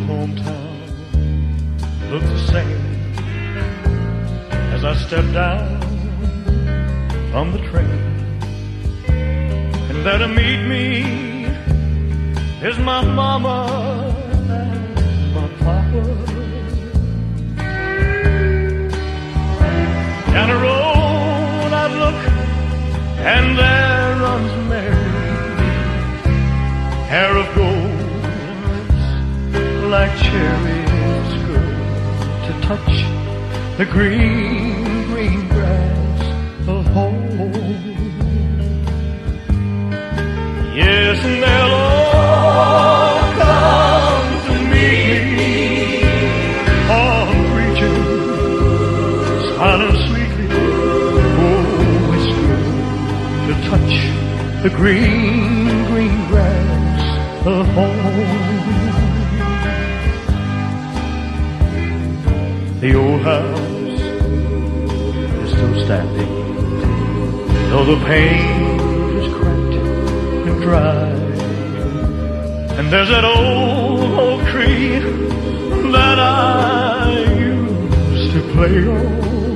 hometown looks the same as I step down from the train. And there to meet me is my mama and my papa. Down the road I look, and there runs Mary, hair of gold, like cherries, good to touch the green, green grass of home. Yes, and they'll all come to meet me, all preaching, smiling sweetly. Oh, it's good to touch the green, green grass of home. The old house is still standing, though the paint is cracked and dry. And there's that old oak tree that I used to play on.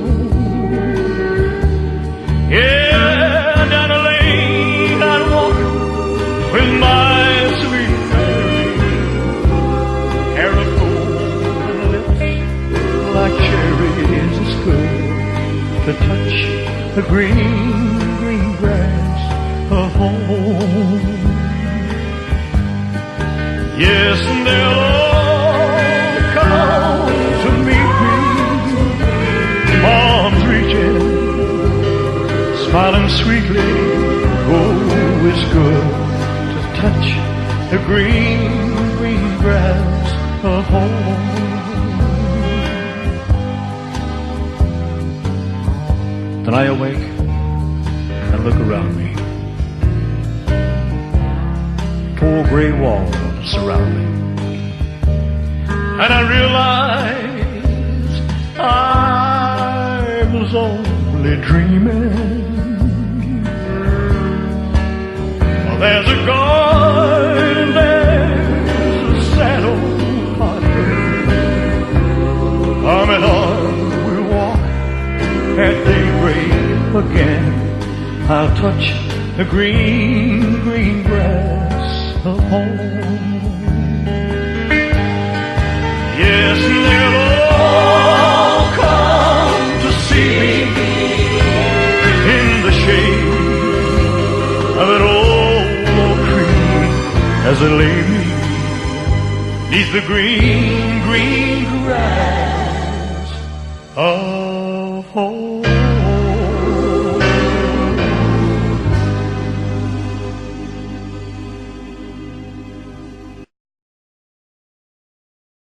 Yeah, down the lane I'd walk with my sweet Mary, hair of gold, lips like cherries. It's good to touch the green, green grass of home. Yes, and they'll all come to meet me, arms reaching, smiling sweetly. Oh, it's good to touch the green, green grass of home. Then I awake and look around me. Four gray walls surround me, and I realize I was only dreaming. Well, there's a garden, there's a sad old heartbreak. Arm in arm we'll walk at daybreak again. I'll touch the green, green grass of home. Yes, and they'll all come to see me in the shade of an old oak tree as they lay me neath the green, green grass of home.